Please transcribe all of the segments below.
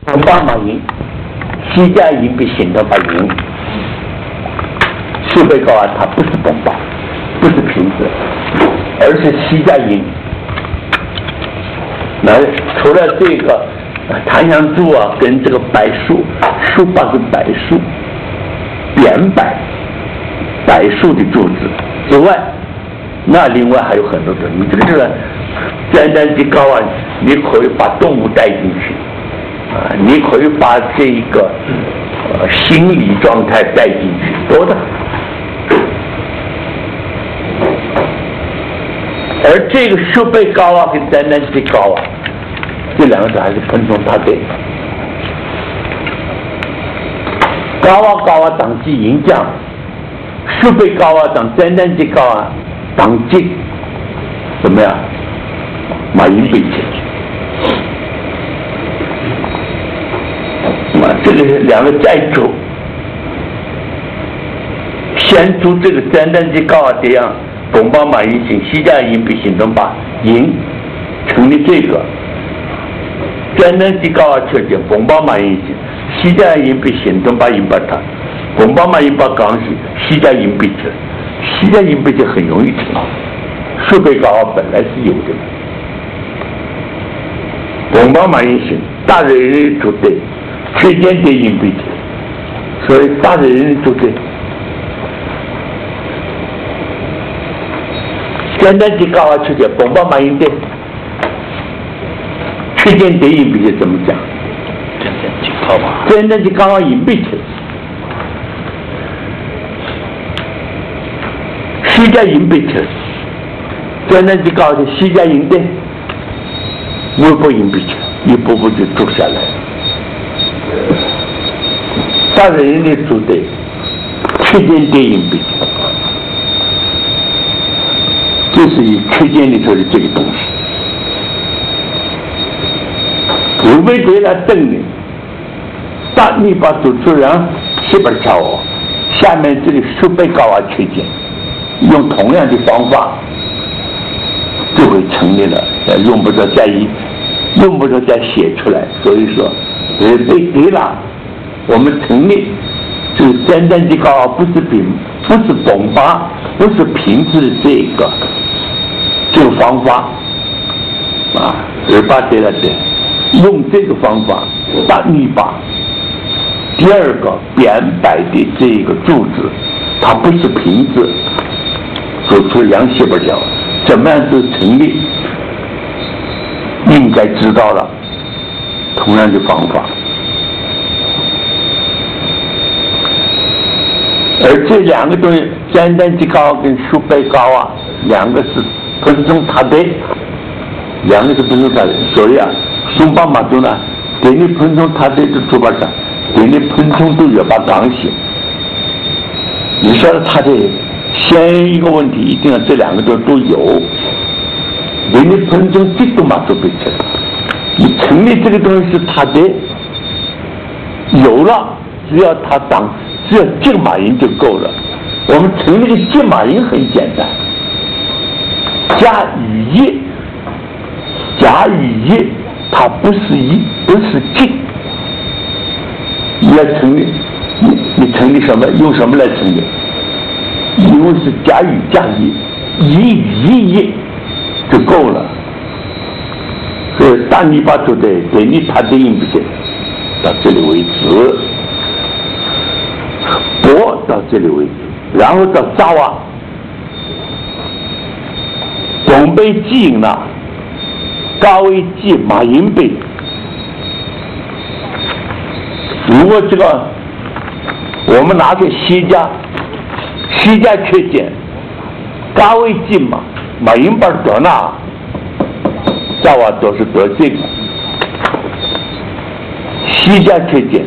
本巴马赢，西家赢比行动巴赢。苏贝高啊，他不是本巴，不是瓶子，而是西家赢。那除了这个檀香柱啊，跟这个柏树，树把是柏树，扁柏树的柱子之外，那另外还有很多的。你这个单单的高啊，你可以把动物带进去。你可以把这个心理状态带进去，多的。而这个设备高啊，跟单单的高啊，这两个字还是分从他对。高啊，当即银匠；设备高啊，当单单的高啊，当即怎么样？马银贝进去。这个两个再走，先出这个单单的高啊，这样东巴马银行，西家银比行动把银成立这个单单的高啊，确定东巴马银行，西家银比行动把银把它，东巴马银把刚是西家银比这，西家银比这很容易成，设备高啊本来是有的，东巴马银行大人就对。缺点对应对，所以大人都对。简单的高啊，缺点本巴马应对，缺点对应对怎么讲？简单的高啊，应对去。西家应对去，简单的高的西家应对，微波应对去，一步步就走下来。大人的组队，缺点对应比，就是以缺点里头的这个东西。有没对了等的，大你把主持人西边跳哦，下面这里设备高啊缺点，用同样的方法就会成立了，用不着再写出来。所以说，对了。我们成立这个单单的高不是崩巴，不是平时的这个方法啊，而把对了对，用这个方法大泥巴。第二个扁柏的这个柱子，它不是平子，走出两斜不了，怎么样子成立？应该知道了同样的方法。而这两个东西，单单的高跟树背高啊，两个是分从它的，两个是分从它的。所以啊，松巴马中呢，给你分从它的猪巴上，给你分从都要把刚性。你说他的先一个问题，一定要这两个都有，给你分从这个马都被成。你成立这个东西是他的，有了，只要他只要进马营就够了。我们成立的进马营很简单，甲与乙，它不是进。你要成立，你成立什么？用什么来成立？因为是甲与甲乙，乙与乙就够了。所以大泥巴出的给你他的应不行，到这里为止。博到这里为止，然后到扎瓦，东北基因了，高为基马银北。如果这个我们拿个西家缺点，高为基马银北得那，扎瓦都是得这个西家缺点。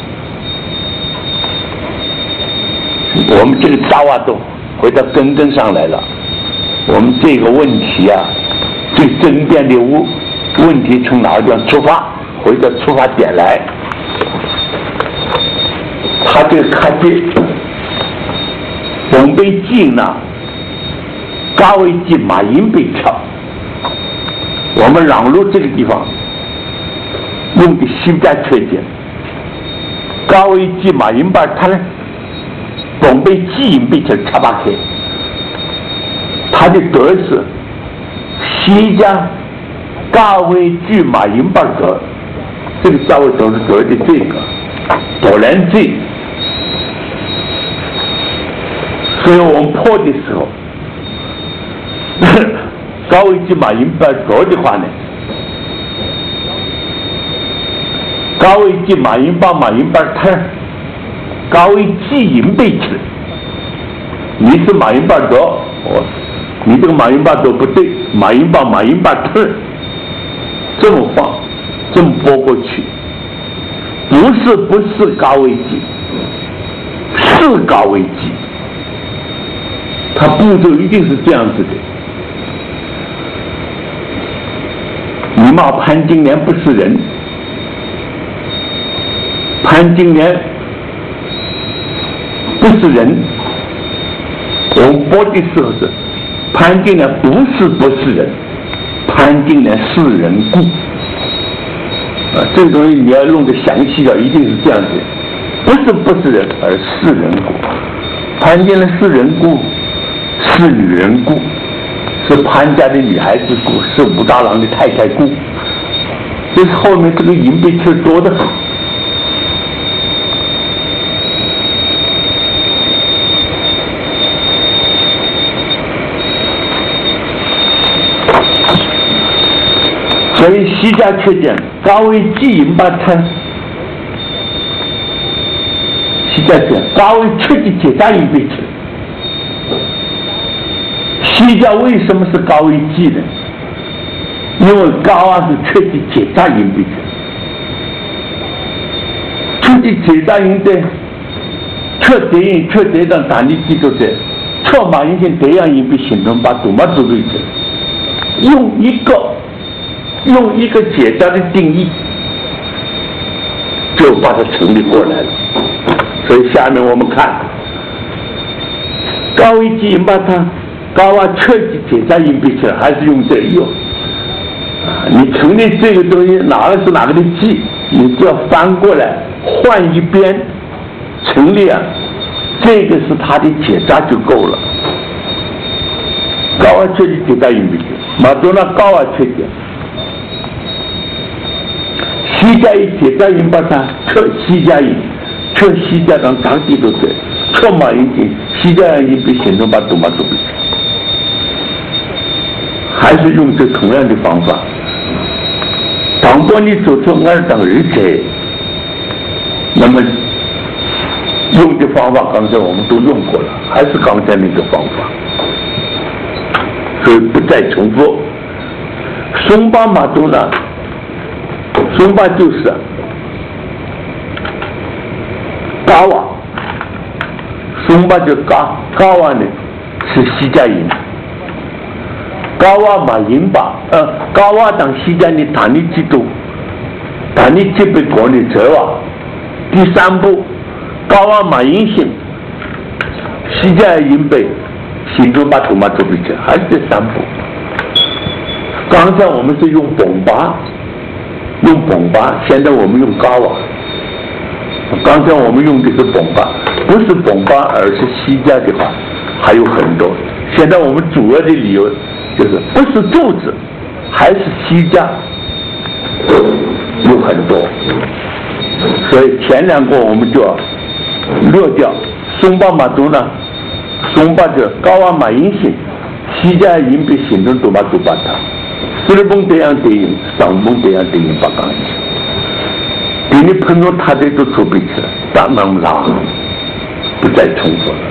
我们这个扎瓦都回到根上来了。我们这个问题啊，最争辩的问题从哪个地方出发？回到出发点来。他这个科技，东北基呢，高为基马银北桥。我们让路这个地方， 用的西家缺件，高位记马银把他呢，准备记银被这插拔开，他的格是西家高位记马银把格，这个价位都是格的这个多人这，所以我们破的时候，高位记马银把格的话呢。高位记马银把他高位记银背起来，你是马银把德，你这个马银把德不对，马银把特这么放，这么拨过去，不是高位记，是高位记，它步骤一定是这样子的。你骂潘金莲不是人。潘金莲不是人，我们播的时候是潘金莲不是人，潘金莲是人故这个东西你要弄得详细的，一定是这样子，不是人，而是人故。潘金莲是人故，是女人故，是潘家的女孩子故，是武大郎的太太故。这是后面这个银币却多得很。所以西家缺件，高位记银把它，西家缺高位缺的解大银币吃。西家为什么是高位记呢？因为高是缺的解大银币吃，缺的解大银的，缺德让大力记住的，缺马银线这样银币行动把多嘛做对的，用一个解答的定义，就把它成立过来了。所以下面我们看，高位记银把它高缺的解答银币起来，还是用这用。你成立这个东西哪个是哪个的记，你只要翻过来换一边成立这个是它的解答就够了。高缺的解答银币，马多那高缺的。西家一解答银把它测西家银，测西家当当地都对，测马银金，西家银比行动把多嘛都不行，还是用这同样的方法。倘若你做出2等日子，那么用的方法刚才我们都用过了，还是刚才那个方法，所以不再重复。松巴马多呢？松巴就是高松巴就高呢是西家银，高马银把高当西家的谈力制度，谈力这边管理者第3步高马银性，西家银被行动把土马做比较，还是这3步。刚才我们是用崩巴。现在我们用高刚才我们用的是崩巴，不是崩巴，而是西家的话还有很多。现在我们主要的理由就是不是柱子，还是西家有很多，所以前2个我们就要略掉。松巴马多呢，松巴就高马银性，西家银比行动多马多巴他。日本这样电影，上本这样电影不讲，给你碰到他的都做不起来，当然啦，不再重复了。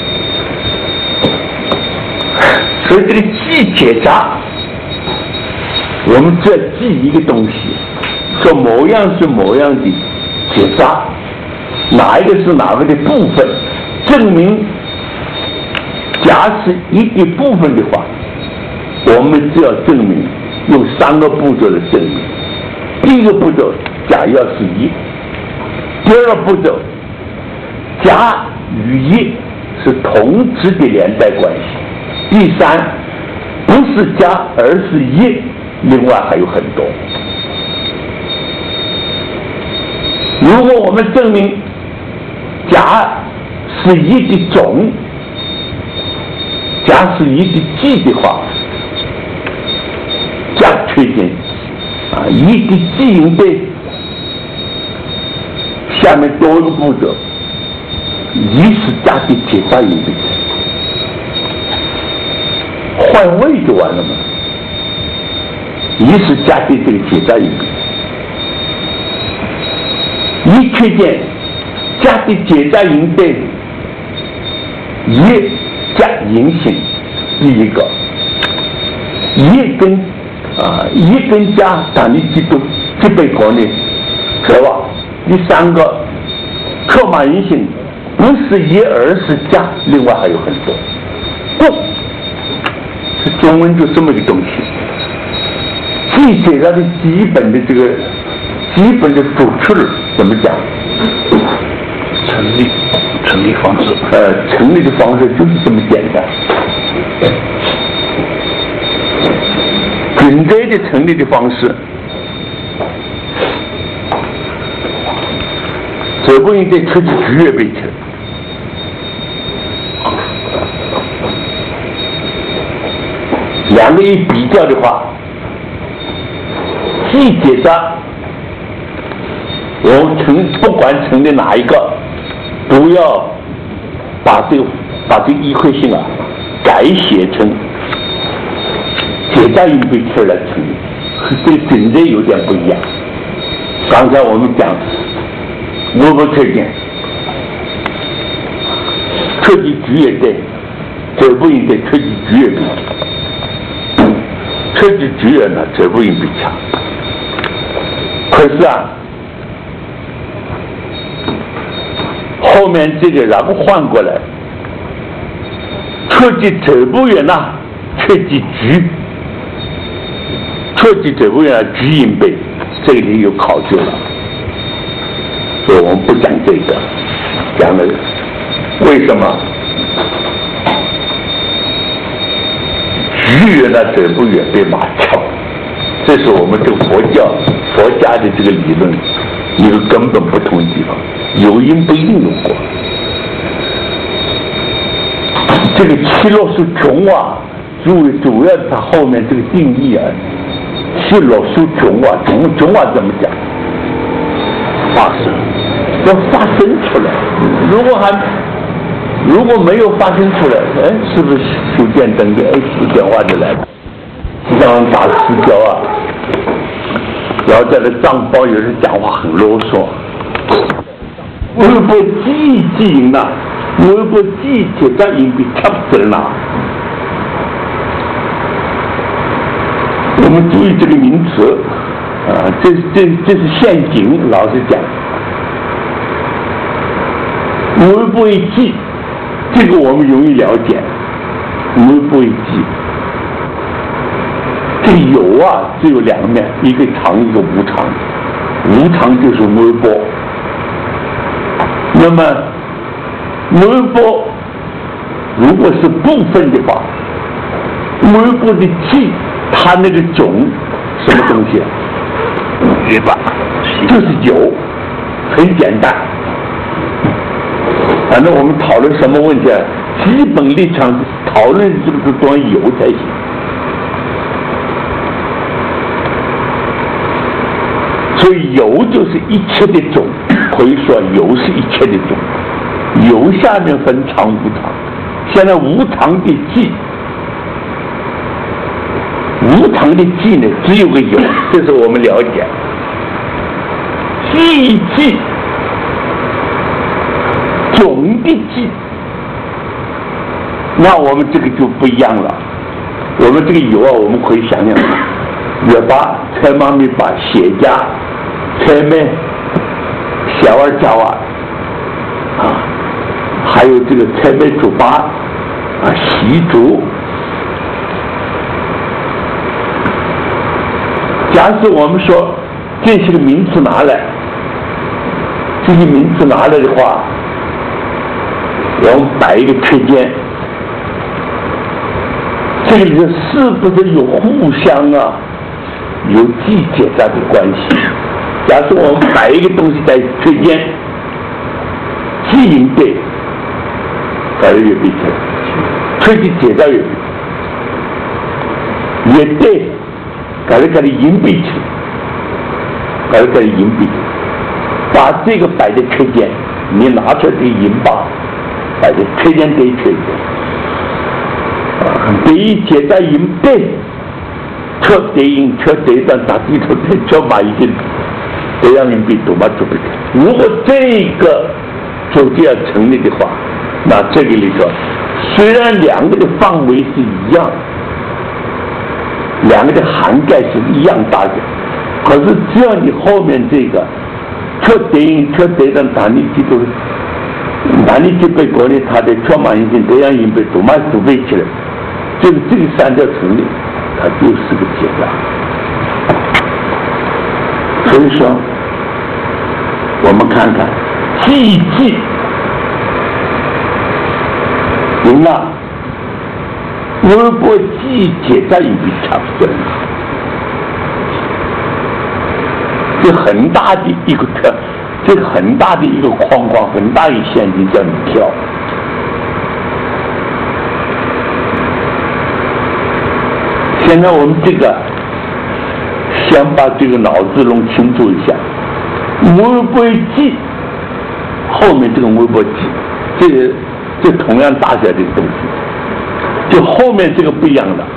所以这个记解答，我们只要记一个东西，说某样是某样的解答，哪一个是哪个的部分，证明假使一部分的话，我们只要证明。用3个步骤来证明。第1个步骤，甲要是1；第2个步骤，甲与1是同质的连带关系；第3，不是甲而是1，另外还有很多。 如果我们证明甲是乙的种，甲是乙的基的话，甲确定乙的基因对下面多一个步骤，乙是甲的结扎因对，换位就完了嘛。乙是甲的这个结扎因对。乙确定甲的结扎因对乙甲阴性，第一个，乙跟甲当你基督这辈考虑，是吧？第三个，克马阴性不是乙而是甲，另外还有很多。不，是中文就这么个东西。记写它的基本的主旨怎么讲？成立方式。成立的方式就是这么简单。准则的成立的方式，这不应该出去局月被去。两个一比较的话，既结扎，我们不管成立哪一个，不要把这个一会性改写成结扎因对词来成立，对准则有点不一样。刚才我们讲我不推荐出去局月对，这不应该出去局月比，出去局月呢，这不应该强。可是后面这个然后换过来，出去走不远呐，出去局，出去走不远局因背，这里有考究了，所以我们不讲这个，讲了为什么局远呢走不远被马跳，这是我们这个佛家的这个理论一个根本不同的地方，有因不一定有果。这个七落属穷主要它后面这个定义七落属穷穷怎么讲？发生，要发生出来。如果没有发生出来，是不是修电灯的是电话就来了？像打私交然后在那账包有人讲话很啰嗦，微博记忆呢，微博记结扎因被掐死了。我们注意这个名词这是陷阱，老实讲。微博记，这个我们容易了解。微博记。这个有只有两面，一个常一个无常，无常就是微波。那么微波如果是部分的话，微波的气它那个种什么东西就是有，很简单。反正我们讨论什么问题基本立场讨论这个东西有才行。所以有就是一切的种，可以说有是一切的种。有下面分常无常，现在无常的记，无常的记呢只有个有，这是我们了解。记种的记，那我们这个就不一样了。我们这个有我们可以想想，也把蔡妈咪把写家。前面小儿教还有这个前面主巴习主。假使我们说这些个名词拿来，这些名词拿来的话，我们摆一个区间，这个里头是不是有互相有季节上的关系？ 假设我们摆一个东西在车间，既赢对，搞得越比车，车去解到越比，也对，搞得赢比车，搞得赢比，把这个摆在车间，你拿出来这个银把，摆在车间对车间，第一解到赢对。车对应车对上打地头对车马一定这样银币多嘛准备。如果这个组织要成立的话，那这个里头虽然两个的范围是一样，两个的涵盖是一样大的，可是只要你后面这个车对应车对上打地头，打地就被国内他的车马一定这样银币多嘛准备起来，这个三条成立。它就是个结账，所以说，我们看看记赢了，如果记结账也比差不多，这很大的一个这很大的一个框框，很大一陷阱叫你跳。现在我们这个先把这个脑子弄清楚一下，微波计后面这个微波计，这同样大小的东西，就后面这个不一样了。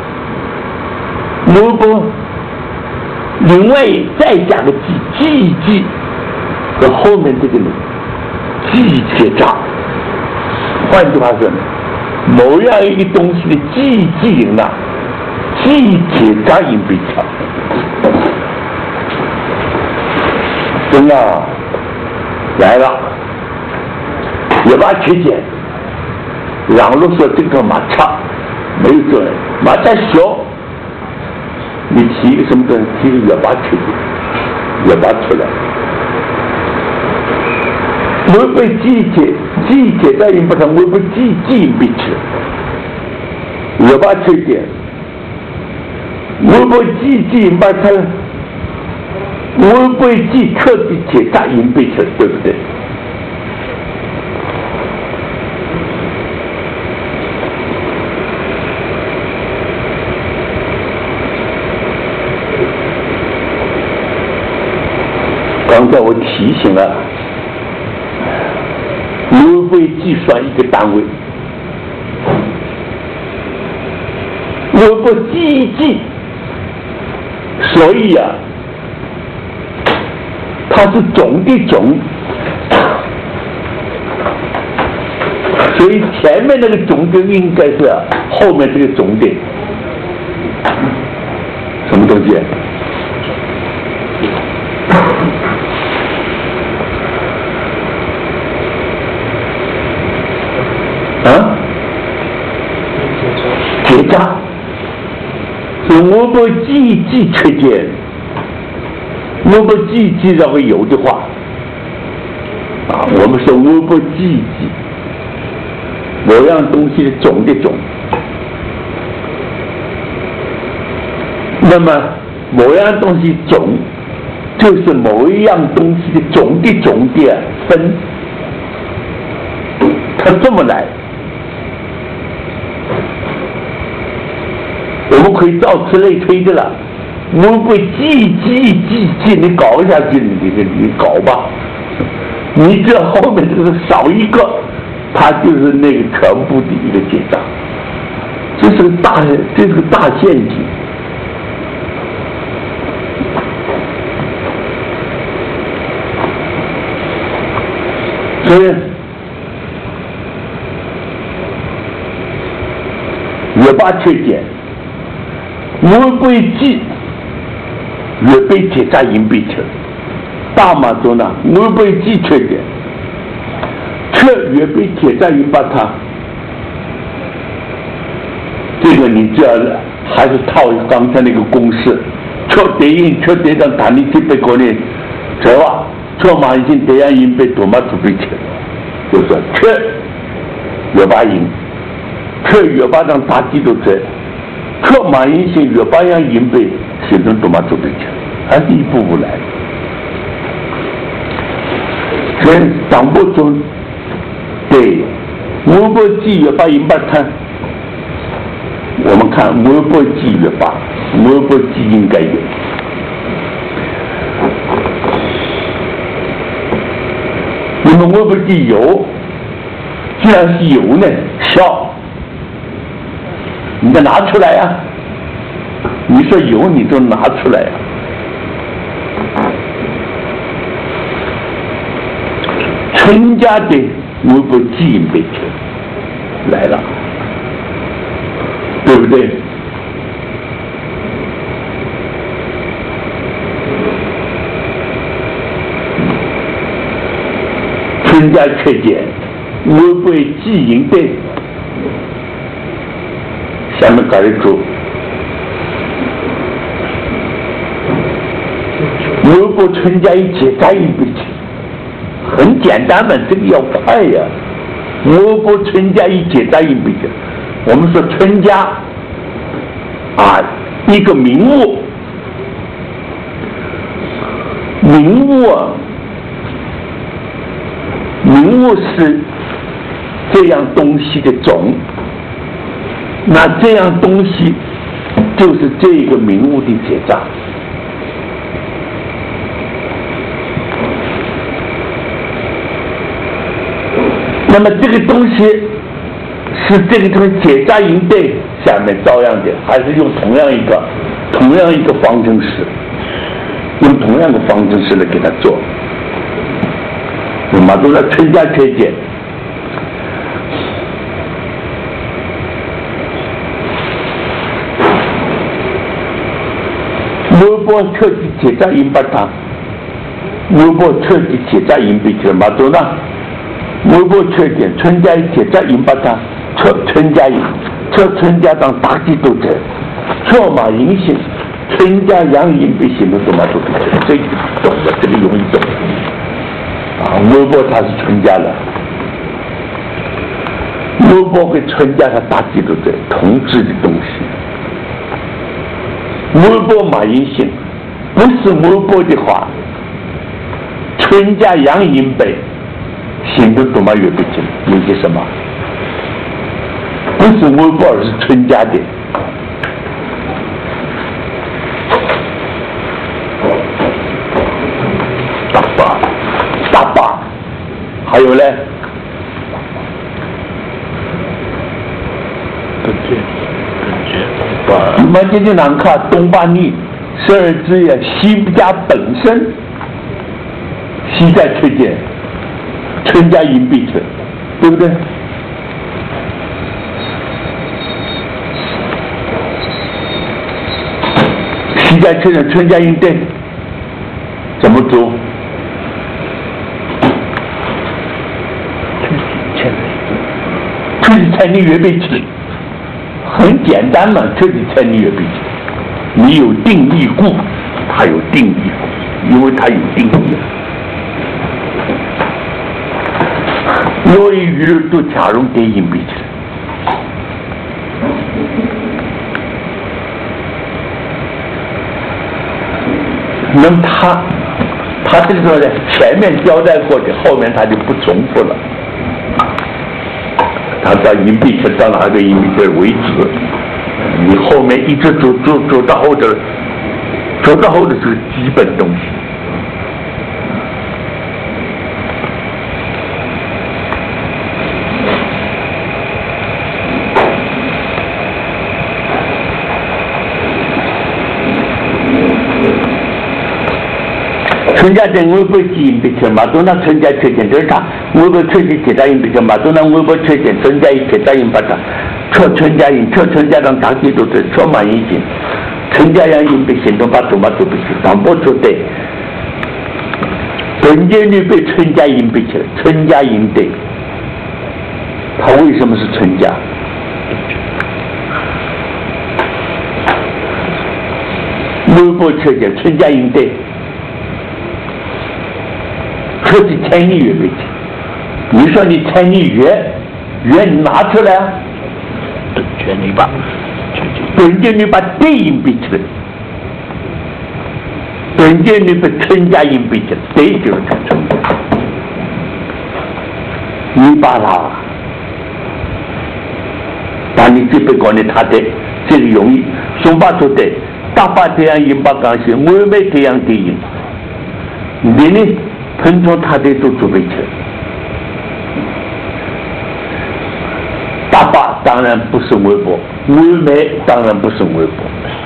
微波另外再加个记和后面这个呢记结账，换句话说，某样一个东西的记赢了。记结账赢比强，真的来了，也把缺点，让路说这个马差没有责任，马差小，你提一个什么东西，提一个也把缺点，也把出来，我被记结账赢不成，我被记赢比强，也把缺点。我不记把它，我不记彻底结账赢被成，对不对？刚才我提醒了，我不计算一个单位，我不记。所以啊，它是总的总，所以前面那个总的应该是后面这个总的，什么东西？啊？结账。我不记缺点，我不记让个有的话，我们说我不记某样东西的总的总，那么某样东西总就是某一样东西的总的分，它这么来。我们可以照此类推的了，我会记，你搞下去，你搞吧，你这后面就是少一个，它就是那个全部的一个结账，这是个大陷阱。所以也把缺点。我被记，越被结账赢比成，大马中呢，我被记缺点，却越被结账赢把它，这个你只要还是套刚才那个公式，确定上谈的这边国内，这话，车马已经这样赢被多嘛准备起来，就是说却越把赢，却越把上打地都在。车马银性越把样银币形成多嘛准备起来，还是一步步来。 跟张伯忠对吴伯基越把银把看，我们看吴伯基越把，吴伯基应该有。那么吴伯基有，既然是有呢，小，你得拿出来呀、你说有，你都拿出来呀、陈家的吴伯基银被去来了，对不对？陈家缺件吴伯基银的，下面搞一组。吴伯陈家一结扎银被去。很简单嘛，这个要快呀、吴伯陈家一结扎银被去。我们说陈家啊，一个名物，名物啊，名物是这样东西的种，那这样东西就是这个名物的结扎。那么这个东西是这个东西结扎银对，下面照样的还是用同样一个方程式，用同样的方程式来给它做。马都在陈家缺件，吴伯彻底结扎银把它，吴伯彻底结扎银被去马都呢？吴伯缺点，陈家一结扎银把它，陈家银，陈家当大地都在，错马银行，陈家养银被行的多嘛都不知，这个懂的，这个容易懂。啊，吴伯他是陈家的，吴伯跟陈家他大地都在统治的东西。吴伯马银行，不是吴伯的话，陈家养银被。行的多么越不进，理解什么？不是吴伯，而是陈家的。大把，还有呢？我们今天难看东巴尼12支呀，西家本身，西在推荐。陈家银币去，对不对？西家确认陈家银对，怎么做？就是猜你越币去，很简单嘛，就是猜你越币去。你有定义故，它有定义，因为它有定义。若以娱乐都加入电影比起来，那么他这个时候呢，前面交代过的，后面他就不重复了。他到银币车到哪个银币车为止，你后面一直走到后头，走到后头是基本东西。陈家在吴伯基银币车马都拿陈家缺件，这是他吴伯确实结扎银币车马都拿吴伯缺件，陈家一结扎银把他，错陈家银，错陈家当大地都是错马银行，陈家养银币行动把多马都不是当不出的，本届女被陈家银币车，陈家银的，他为什么是陈家？吴伯缺件，陈家银的。这是猜你越没钱，你说你猜你越你拿出来啊？全你把，本届你把对应比起来，本届你把陈家银比起来，对就是看成的。 你把你这边搞的他的这个容易，松巴说的，大把这样一把钢线，我没这样的赢，你呢，碰撞他的都准备去。大把当然不是微博，微美当然不是微博，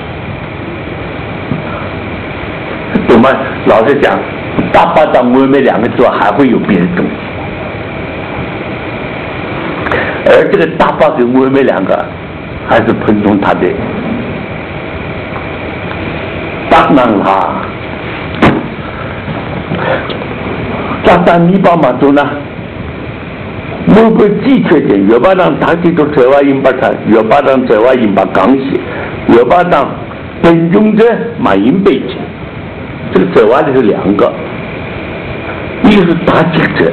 懂吗？老实讲，大把当微美两个之外，还会有别的东西。而这个大把跟微美两个，还是彭总他的。当然啦，加上你爸妈做呢？如果既确定越巴当大体都这话应把它，越巴当这话应把钢线，越巴当本中者马应背景，这个这话的是两个，一个是大记者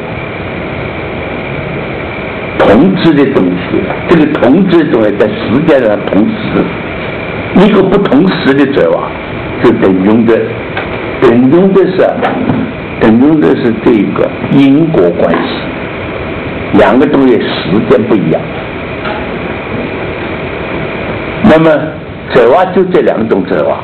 统治的东西，这个统治的东西在时间上同时，一个不同时的这话是等中者，等中者是这个因果关系。两个东西时间不一样，那么这话就这两种这话，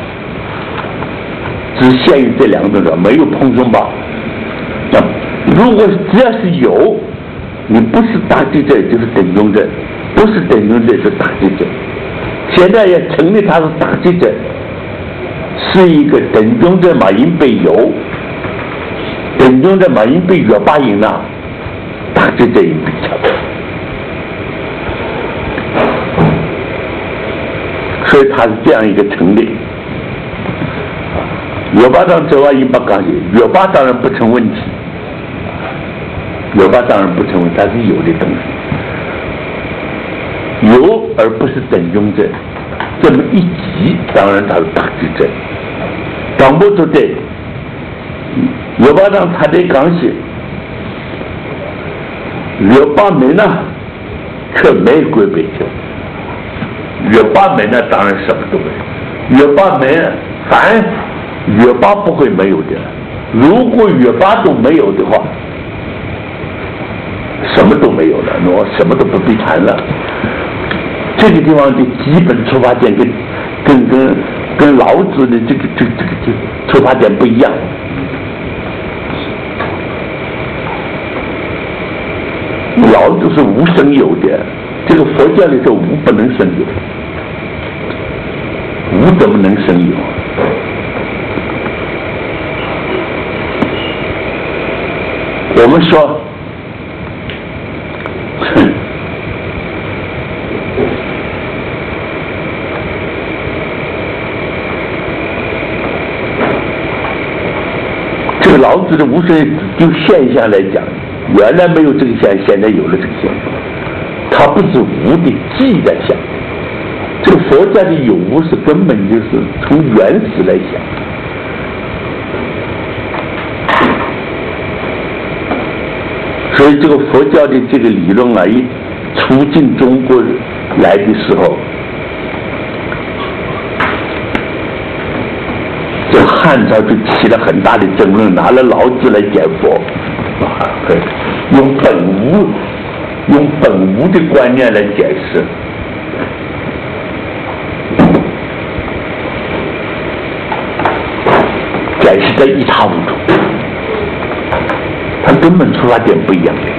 只限于这两种这话，没有碰撞吧？那如果只要是有，你不是大地震就是等中震，不是等中震是大地震。现在要成立它是大地震，是一个等中震马因被有，等中震马因被约巴赢了。大致这一笔差不多，所以它是这样一个成立。约巴当这话一把钢铁，约巴当然不成问题，约巴当然不成问题，它是有的东西，有而不是等中症，这么一级，当然它是大地震。当不出的，约巴当它的钢铁。约巴门呢，却没归北京。约巴门呢，当然什么都没有。约巴门，凡约巴不会没有的。如果约巴都没有的话，什么都没有了，那我什么都不必谈了。这个地方的基本出发点跟老子的这个出发点不一样。老子是无生有的，这个佛教里头无不能生有，无怎么能生有？我们说，这个老子的无生就现象来讲。原来没有这个现象，现在有了这个现象，它不是无的记在想，这个佛家的有无是根本就是从原始来想，所以这个佛教的这个理论啊，一出进中国来的时候，这汉朝就起了很大的争论，拿了老子来解佛。用本无的观念来解释，解释的一塌糊涂，它根本出发点不一样的。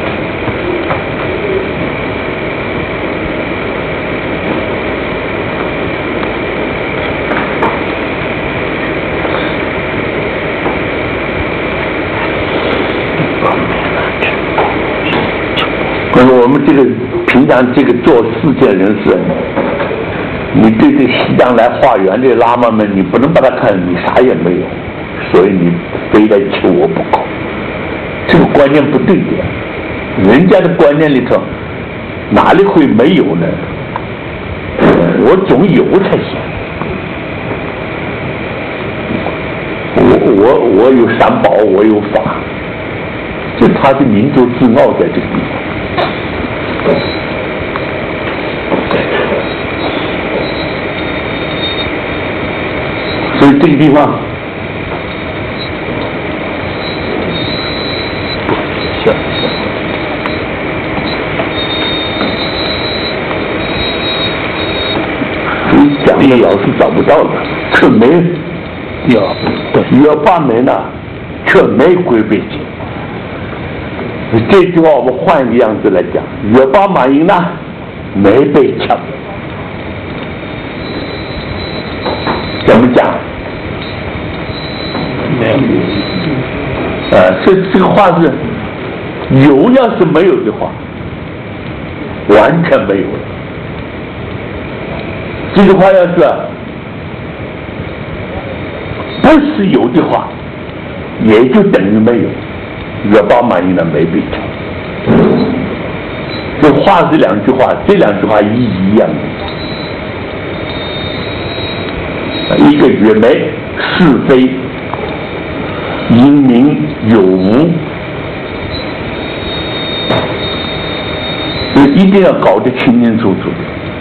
我们这个平常这个做世界人士，你对这西藏来化缘的喇嘛们，你不能把他看你啥也没有，所以你非得求我不可，这个观念不对的。人家的观念里头哪里会没有呢？我总有才行。我有三宝，我有法，这他的民族自傲在这个地方。所以这个地方， 这个爻是找不到的，却没有把门呢，却没归北京。这句话我们换一个样子来讲，月把马营呢没被抢，怎么讲？这个话是有，要是没有的话，完全没有了。这句话要是不是有的话，也就等于没有。月把马营呢没被抢。这话是两句话，这两句话意义一样的。一个月眉是非。英明有无，一定要搞得清清楚楚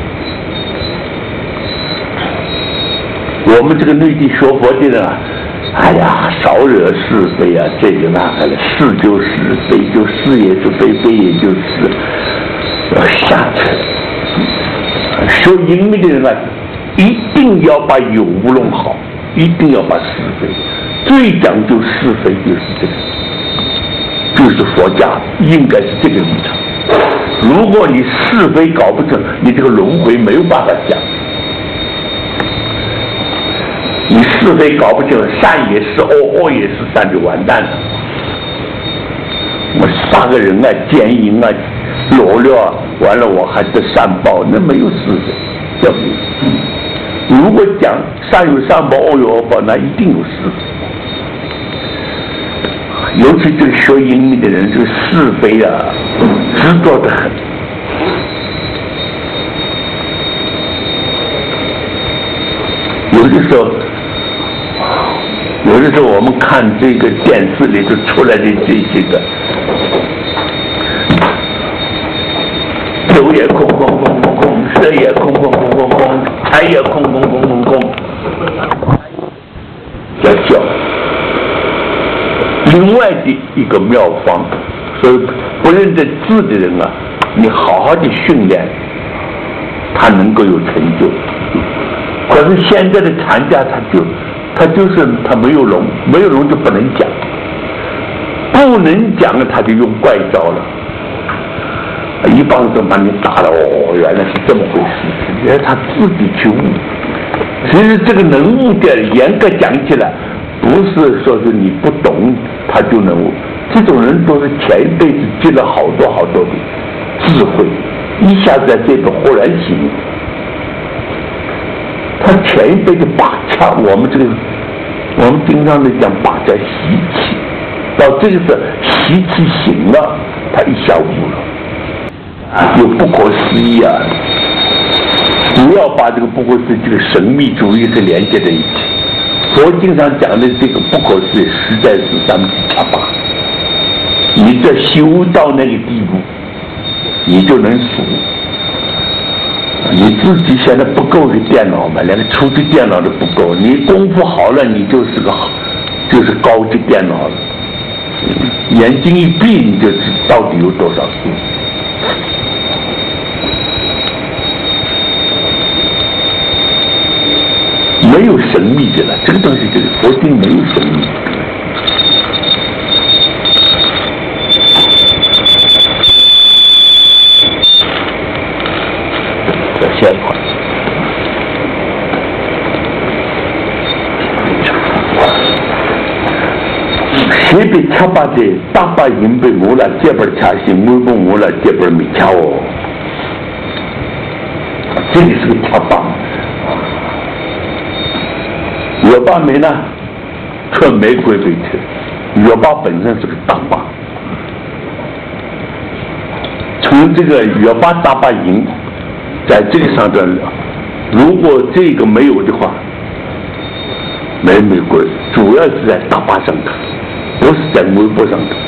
的。我们这个内地学佛的人啊，哎呀，少惹是非啊，这个那个的，是就是，非就是，也是非，非也就是，要下去。学英明的人啊，一定要把有无弄好，一定要把是非。最讲究是非就是这个，就是佛家应该是这个立场。如果你是非搞不成，你这个轮回没有办法讲。你是非搞不成，善也是恶，恶也是善，就完蛋了。我杀个人啊，奸淫啊，裸聊啊，完了我还得善报，那没有是非，对不对？如果讲善有善报，恶有恶报，那一定有是非。尤其这个学英明的人，这个是非啊，执着得很。有的时候我们看这个电视里头出来的这些个，酒也空空空空空，色也空空空空空，财也空空空空空，要笑。另外的一个妙方，所以不认得字的人啊，你好好的训练，他能够有成就。可是现在的禅家他就是他没有聋，没有聋就不能讲，不能讲了他就用怪招了，一帮人把你打了，哦，原来是这么回事，原来他自己去悟。其实这个能悟的，严格讲起来，不是说是你不懂他就能悟，这种人都是前一辈子积了好多好多的智慧，一下子在这个忽然醒。他前一辈子把掐，我们经常的讲把掐习气，到这个时候习气醒了，他一下悟了，有不可思议啊！不要把这个不可思议这个神秘主义是连接在一起。佛经上讲的这个不可思议，实在是三七八八。你这修到那个地步，你就能数。你自己现在不够的电脑嘛，连个初级电脑都不够。你功夫好了，你就是高级电脑了。眼睛一闭，你就知到底有多少数。没有神秘的了，这个东西就是佛经没有神秘。下一块，谁被吃把的大把银被没了，这边吃心没不没了，这边没吃哦。这里是个吃把，月把没呢，却没归被吃。月把本身是个大把，从这个月把大把银。在这个上边，如果这个没有的话，没归，主要是在大把上头，不是在微博上头。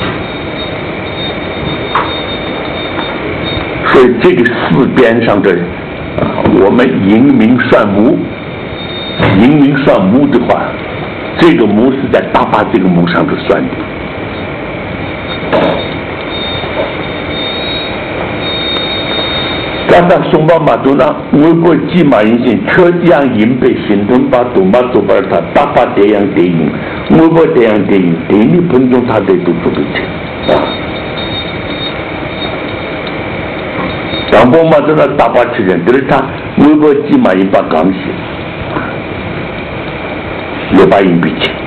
所以这个四边上的，我们寅明算木，寅明算木的话，这个木是在大把这个木上头算的。在加上熊猫马都呢，我国几马银线，确样银被形成把东马做把它大把这样电影，我国这样电影，电力分钟它得都做不成啊。当波马都那大把吃人，就是他我国几马银把钢线，也把银币钱，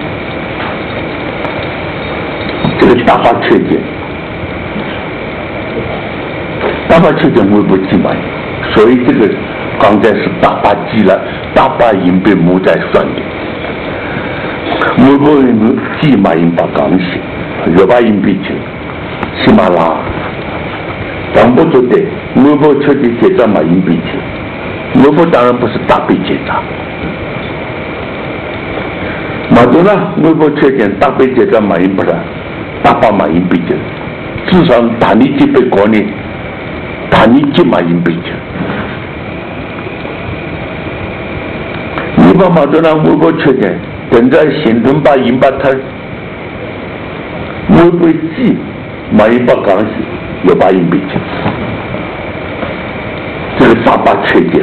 这个大把缺点。大把确诊微博几万，所以这个刚才是大把积了，大把银被母在算的。微博人几万银把钢线，热把银币钱，喜马拉，当不做的，微博确定结账买银币钱，微博当然不是大笔结账。马多呢，微博确定大笔结账买银不是，大把买银币钱，至少大你几倍过年。他你几马银币钱？你把马多那微博缺点，等在行动把银把他微博几马银把钢线，有把银币钱，这是大把缺点。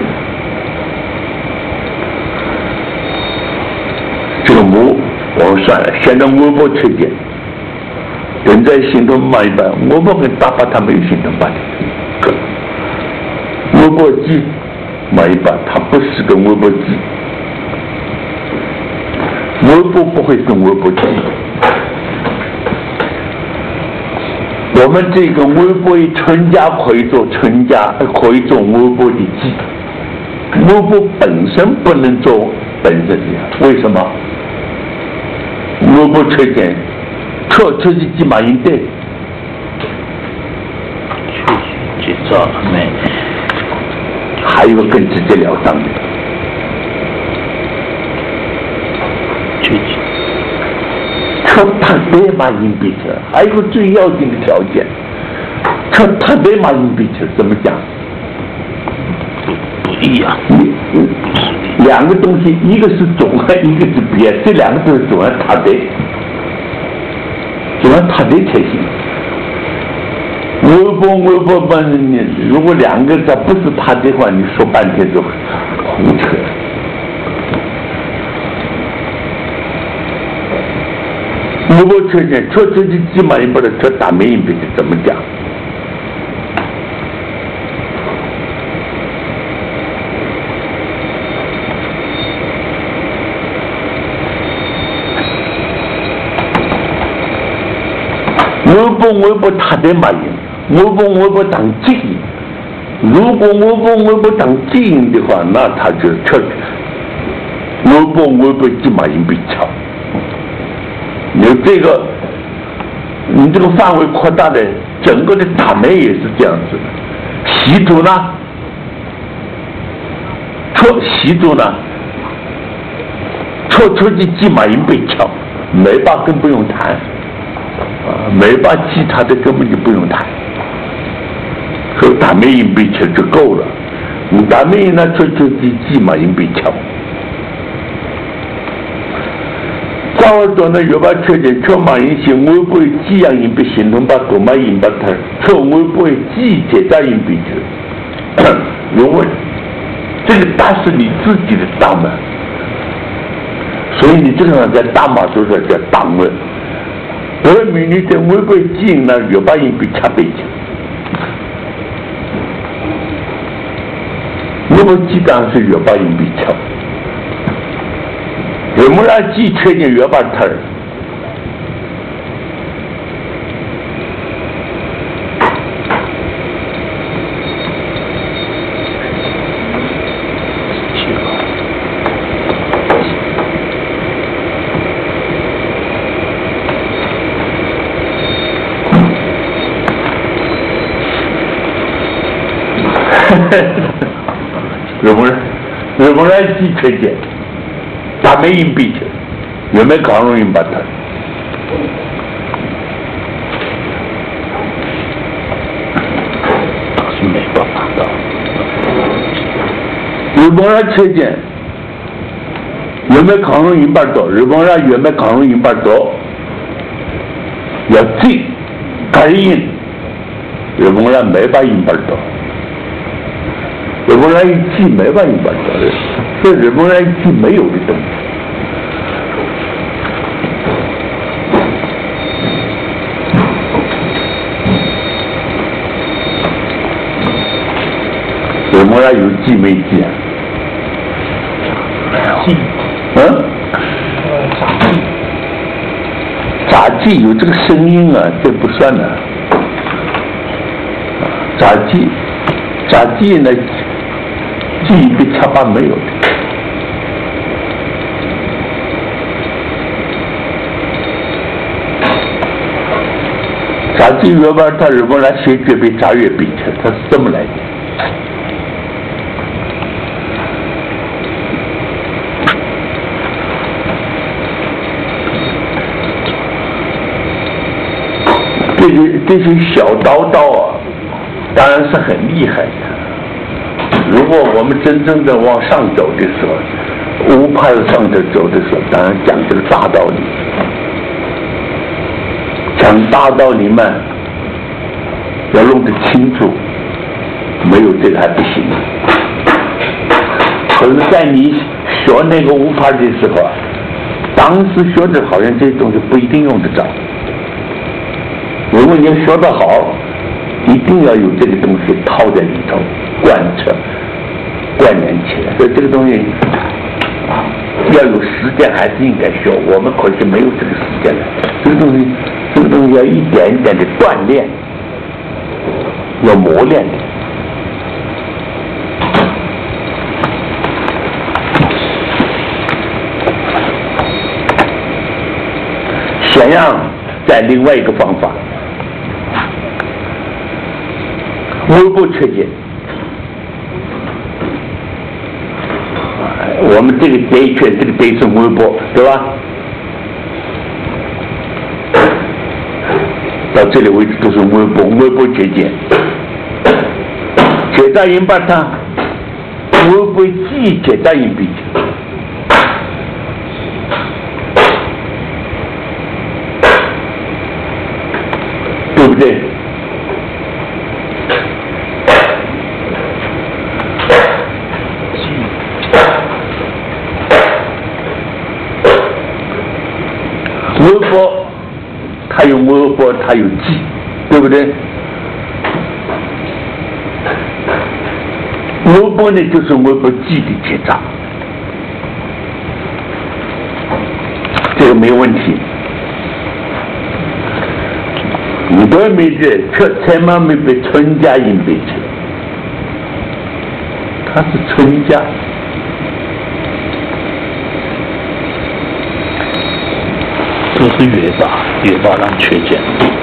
这个我算了，现在微博缺点，等在行动买一半，微博跟大把他没有行动办的。微博机买一把，它不是个微博机，微博不会是微博机。我们这个微博一存家可以做存家，可以做微博的机，微博本身不能做本身的，为什么？微博缺点，确实几马银对。 去做没？ 还有一个更直截了当的，他得买银币钱，还有一个最要紧的条件，他得买银币钱，怎么讲？ 不一样。 两个东西，一个是总，一个是别，这两个都是总要他得，总要他得才行。微博吧，你如果两个这不是他的话，你说半天就胡扯。微博缺点，确实是起码也不能这大没银币是怎么讲？微博他得买银。微博当经营，如果微博当经营的话，那他就确实微博起码银币强。你这个，你这个范围扩大的，整个的大媒也是这样子的。习主呢，出去起码银币强，没把更不用谈。没把其他的根本就不用谈，所以大媒银币钱就够了。大媒银呢，就几马银币强。高尔多呢，有把缺点，却马银行微博几样银币行动把多马银把它，却微博几结账银币钱。因为这个大是你自己的大门，所以你这个在大马都是叫大门。而明年在微博经营呢，越把银币差倍钱。微博基当然是越把银币差。为么让几缺点越把它？日本人几缺点，大媒银币钱，有没有搞容易把它？ 是没办法的。 日本人缺点，有没有搞容易把多？日本人有没有搞容易把多？要进，该赢，日本人没把银把多。 日本人一记没办法责任，这日本人一记没有的东西。日本人有记没记啊？ 记。 杂技有这个声音啊，这不算的。杂技呢，记忆比插巴没有的。杂技原本他日本来学绝比杂越比的，他是这么来的。这些小刀啊，当然是很厉害的。如果我们真正的往上走的时候，无派上头走的时候，当然讲这个大道理。讲大道理嘛，要弄得清楚，没有这个还不行。可是，在你学那个无派的时候啊，当时学的好像这些东西不一定用得着。如果你要学得好，一定要有这个东西套在里头，贯彻、关联起来。所以这个东西要有时间，还是应该学。我们可惜没有这个时间了。这个东西要一点一点的锻炼，要磨练的。显然，在另外一个方法。微波缺减，我们这个对圈，这个对是微波，对吧？到这里为止都是微波缺减，解大音把它微波记解大音比较，对不对？微波，它有微波，它有记，对不对？微波呢，就是微波记的结扎，这个没有问题。你都没这，千万没被春家音背起，它是春家。 这是月八让缺减。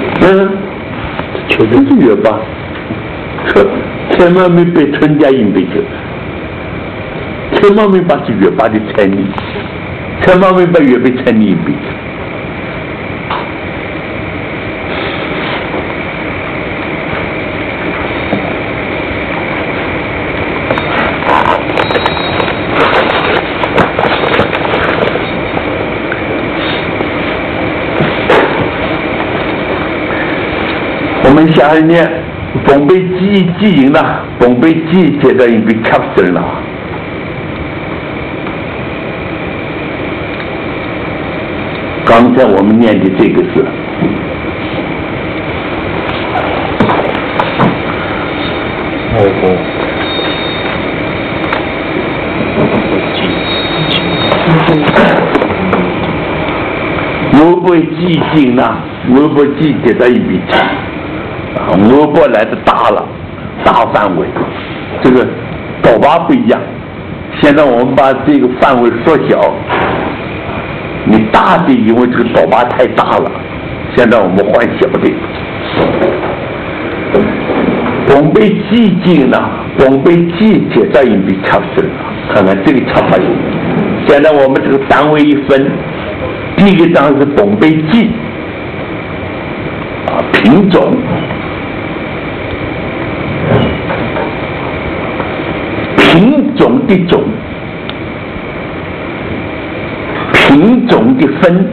这是月八，千万没被春家音背起，千万没把是月八的参与，千万没把月被参与音背起。我们下一年bom被记赢了，bom被记接到一个 captain 了。刚才我们念的这个是我被记进了，我被记接到一笔钱。微波来的大了，大范围，这个倒拔不一样。现在我们把这个范围缩小，你大的因为这个倒拔太大了，现在我们换小的。bom被记进了，bom被记接到一笔差不多了，看看这个差法有。现在我们这个单位一分，第一个单位是bom被记啊，品种。品种的种，品种的分，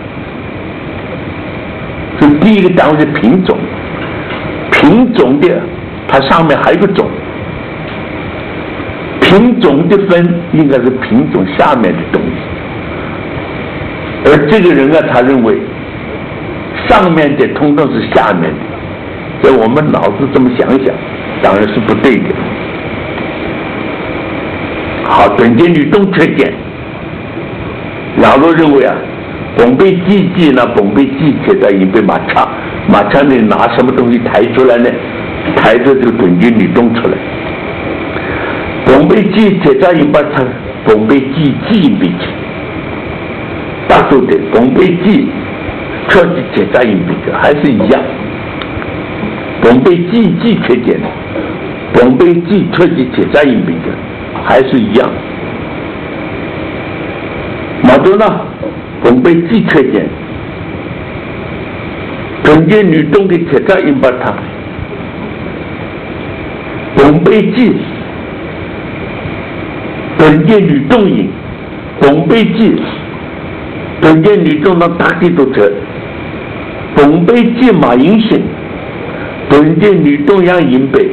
这第一个单位是品种，品种的它上面还有个种， 品种的分应该是品种下面的东西，而这个人啊，他认为上面的通通是下面的，所以我们脑子这么想想，当然是不对的。好，顿间律动缺点，老罗认为啊，硼贝基基呢，硼贝基铁在已被马场里拿什么东西抬出来呢？抬着这个顿间律动出来。硼贝基铁在已把它硼贝基基引进去，大多的硼贝基彻底铁在引进去还是一样。硼贝基缺点，硼贝基彻底铁在引进去还是一样。马多呢？硼贝基缺点，顿间律动的铁在引把它，硼贝基。顿间律动引，硼贝基，顿间律动到大地都车，硼贝基马引性，顿间律动样引背，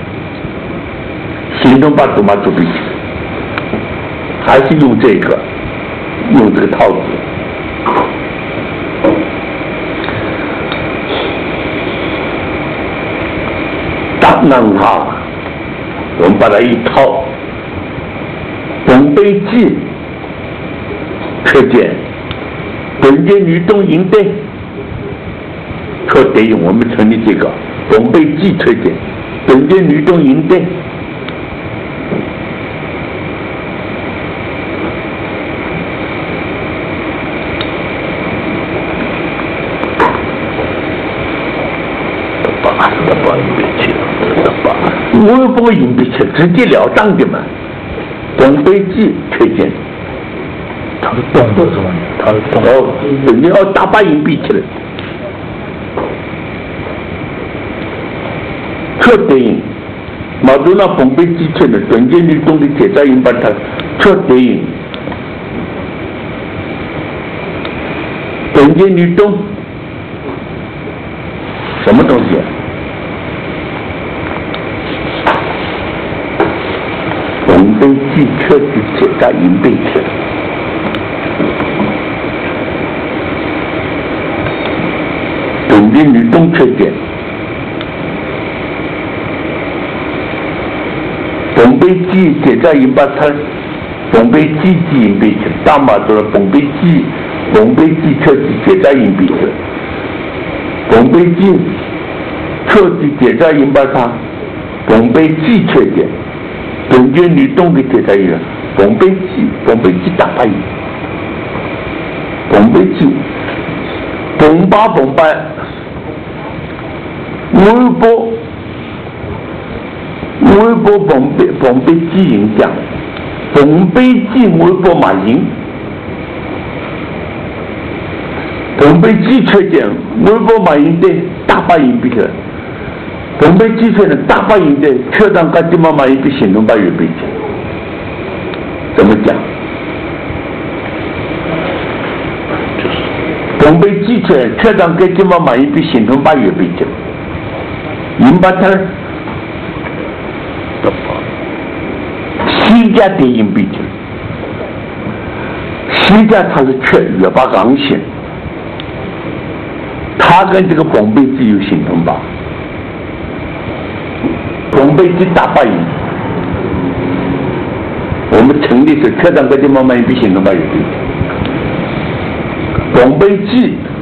行动把都马做对，还是用这个套子。大囊哈，我们把它一套。硼贝基缺点，顿间律动引对，可得用我们成立这个硼贝基缺点，顿间律动引对。我不会引不起，直截了当的嘛。硼贝基缺点， 它是动的是吧？它是动。 哦，你要大把引闭起来，确定。马多那硼贝基缺的顿间律动的铁在引把它确定。顿间律动，什么东西啊？硼贝基彻底铁在引背去，顿间律动缺点，硼贝基铁在引把它，硼贝基引背去，大马多了硼贝基彻底铁在引背去，硼贝基彻底铁在引把它，硼贝基缺点。顿间律动的铁在引，硼贝基大把引，硼贝基，硼巴，微波硼贝基影响，硼贝基微波马引，硼贝基缺点，微波马引的大把引比了。硼贝基缺的大把引的，确当个地方马引比行动把越背去，怎么讲？硼贝基缺，确当个地方马引比行动把越背去，引把它西家的引背去，西家它是缺越把刚性，它跟这个硼贝基有行动把。硼贝基大把引，我们成立是确当个地方马引比行动把越背去，硼贝基